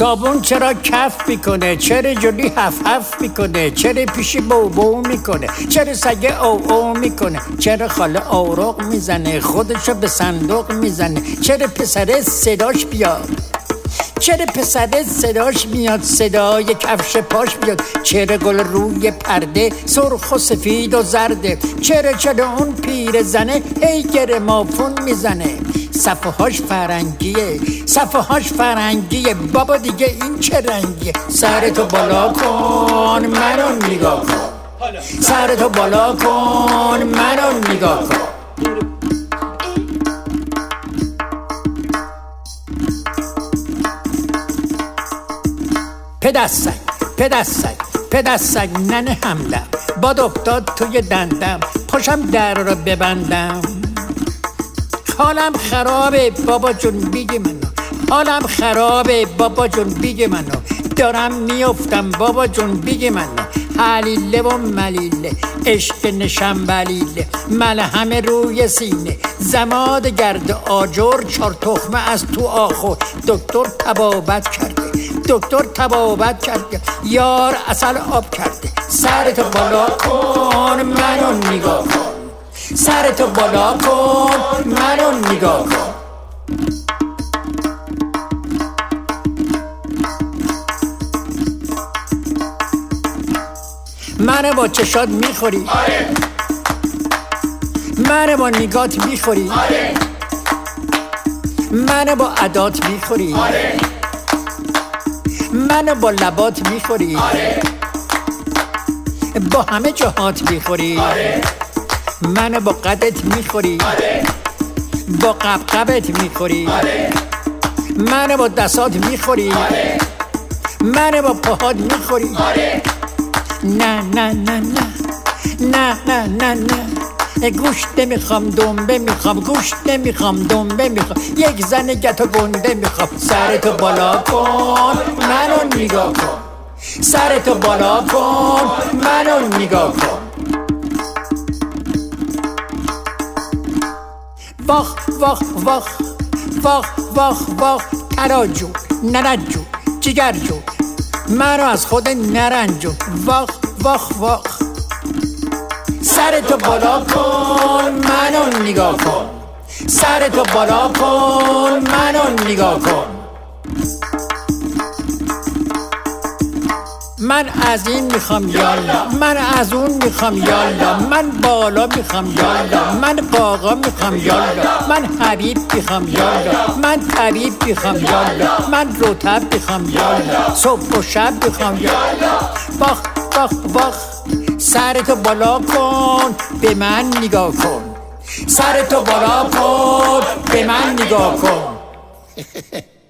صابون چرا کف میکنه؟ چرا جلوی هف میکنه؟ چرا پیشی بو میکنه؟ چرا سگه او میکنه؟ چرا خاله آروغ میزنه؟ خودشو به صندوق میزنه؟ چرا پسره صداش بیاد؟ چرا پسره صداش میاد؟ صدای کفش پاش میاد؟ چرا گل روی پرده سرخ و سفید و زرده؟ چرا اون پیر زنه هی گرمافون میزنه؟ صفحه هاش فرنگیه بابا دیگه این چه رنگیه؟ سرتو بالا کن منو نگاه کن، سرتو بالا کن منو نگاه کن. پدستک ننه حملم باد افتاد توی دندم، پاشم در رو ببندم. حالم خرابه بابا جون بیگی منو، حالم خرابه بابا جون بیگی منو، دارم میافتم بابا جون بیگی منو. حلیله و ملیله عشق نشم بلیله، ملهم روی سینه زماد گرد آجر، 4 تخمه از تو آخور. دکتر تبابت کرده یار عسل آب کرده. سرتو بالا کن منو نگاه کن، سرتو بالا کن منو نگاه کن. منو با چشات میخوری، آره. منو با نگات میخوری، آره. منو با عدات میخوری، آره. منو با لبات میخوری، آره. با همه جهات میخوری، آره. منو با قدت میخوری، آره. با قبقبت میخوری، آره. منو با دستات میخوری، آره. منو با پاهات میخوری. آره. نه نه نه نه نه نه نه نه، گوشت نمیخوام دنبه میخوام، گوشت نمیخوام دنبه میخوام، یک زن گتو گنده میخوام. سرتو بالا کن منو نگاه کن، سرتو بالا کن منو نگاه کن. واخ واخ واخ واخ واخ واخ، تراجو نرجو جگرجو منو از خود نرنجو. واخ واخ واخ، سرتو بالا کن منو نگاه کن، سرتو بالا کن منو نگاه کن. من از این میخوام یالا، من از اون میخوام یالا، من بالا میخوام یالا، من قاقا میخوام یالا، من حبیب میخوام یالا، من طبیب میخوام یالا، من رطب میخوام یالا، صبح و شب میخوام یالا. واخ واخ واخ، سرتو بالا کن به من نگاه کن، سرتو بالا کن به من نگاه کن.